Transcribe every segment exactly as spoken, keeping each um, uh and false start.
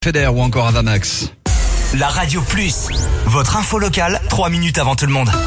Feder ou encore Avamax. La Radio Plus, votre info locale, trois minutes avant tout le monde.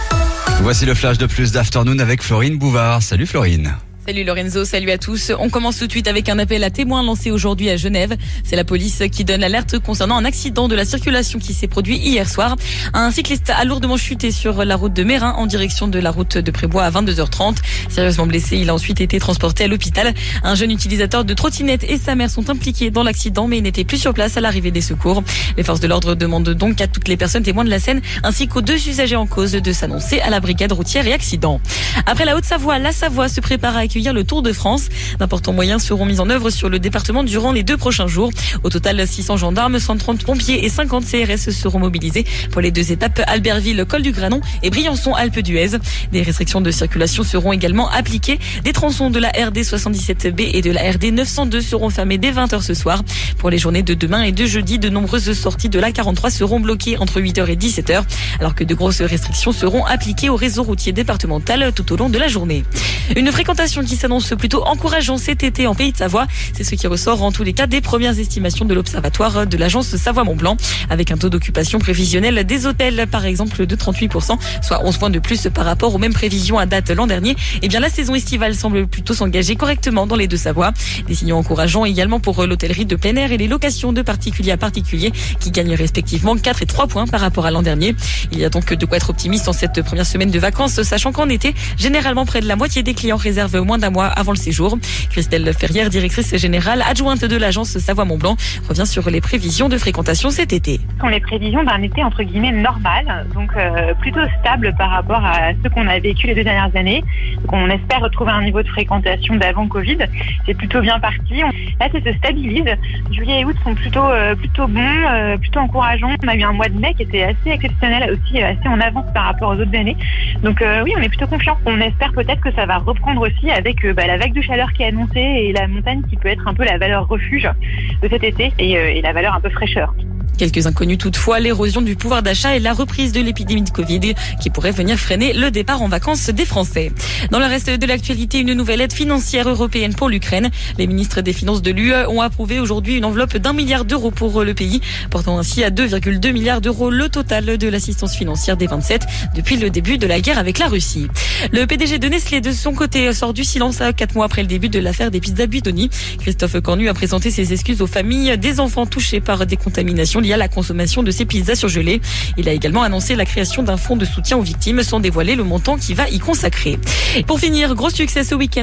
Voici le flash de Plus d'Afternoon avec Florine Bouvard. Salut Florine. Salut Lorenzo, salut à tous. On commence tout de suite avec un appel à témoins lancé aujourd'hui à Genève. C'est la police qui donne l'alerte concernant un accident de la circulation qui s'est produit hier soir. Un cycliste a lourdement chuté sur la route de Mérin en direction de la route de Prébois à vingt-deux heures trente. Sérieusement blessé, il a ensuite été transporté à l'hôpital. Un jeune utilisateur de trottinette et sa mère sont impliqués dans l'accident mais n'étaient plus sur place à l'arrivée des secours. Les forces de l'ordre demandent donc à toutes les personnes témoins de la scène ainsi qu'aux deux usagers en cause de s'annoncer à la brigade routière et accident. Après la Haute-Savoie, la Savoie se prépare à accueillir le Tour de France. D'importants moyens seront mis en œuvre sur le département durant les deux prochains jours. Au total, six cents gendarmes, cent trente pompiers et cinquante C R S seront mobilisés pour les deux étapes Albertville, Col du Granon et Briançon, Alpes d'Huez. Des restrictions de circulation seront également appliquées. Des tronçons de la R D soixante-dix-sept B et de la R D neuf cent deux seront fermés dès vingt heures ce soir. Pour les journées de demain et de jeudi, de nombreuses sorties de l'A quarante-trois seront bloquées entre huit heures et dix-sept heures, alors que de grosses restrictions seront appliquées au réseau routier départemental tout au long de la journée. Une fréquentation qui s'annonce plutôt encourageant cet été en Pays de Savoie. C'est ce qui ressort en tous les cas des premières estimations de l'Observatoire de l'agence Savoie-Mont-Blanc, avec un taux d'occupation prévisionnel des hôtels par exemple de trente-huit pour cent, soit onze points de plus par rapport aux mêmes prévisions à date l'an dernier. Et bien la saison estivale semble plutôt s'engager correctement dans les deux Savoies. Des signaux encourageants également pour l'hôtellerie de plein air et les locations de particulier à particulier qui gagnent respectivement quatre et trois points par rapport à l'an dernier. Il y a donc de quoi être optimiste en cette première semaine de vacances, sachant qu'en été, généralement près de la moitié des clients réservent moins d'un mois avant le séjour. Christelle Ferrière, directrice générale adjointe de l'agence Savoie-Mont-Blanc, revient sur les prévisions de fréquentation cet été. Ce sont les prévisions d'un été entre guillemets normal, donc euh, plutôt stable par rapport à ce qu'on a vécu les deux dernières années. Donc on espère retrouver un niveau de fréquentation d'avant Covid. C'est plutôt bien parti. On... Là, ça se stabilise. Juillet et août sont plutôt euh, plutôt bons, euh, plutôt encourageants. On a eu un mois de mai qui était assez exceptionnel, aussi assez en avance par rapport aux autres années. Donc euh, oui, on est plutôt confiants. On espère peut-être que ça va reprendre aussi avec euh, bah, la vague de chaleur qui est annoncée et la montagne qui peut être un peu la valeur refuge de cet été et, euh, et la valeur un peu fraîcheur. Quelques inconnus toutefois, l'érosion du pouvoir d'achat et la reprise de l'épidémie de Covid qui pourrait venir freiner le départ en vacances des Français. Dans le reste de l'actualité, une nouvelle aide financière européenne pour l'Ukraine. Les ministres des Finances de l'U E ont approuvé aujourd'hui une enveloppe d'un milliard d'euros pour le pays, portant ainsi à deux virgule deux milliards d'euros le total de l'assistance financière des vingt-sept depuis le début de la guerre avec la Russie. Le P D G de Nestlé, de son côté, sort du silence à quatre mois après le début de l'affaire des pizzas Buitoni. Christophe Cornu a présenté ses excuses aux familles des enfants touchés par des contaminations liées à la consommation de ces pizzas surgelées. Il a également annoncé la création d'un fonds de soutien aux victimes sans dévoiler le montant qui va y consacrer. Pour finir, gros succès ce week-end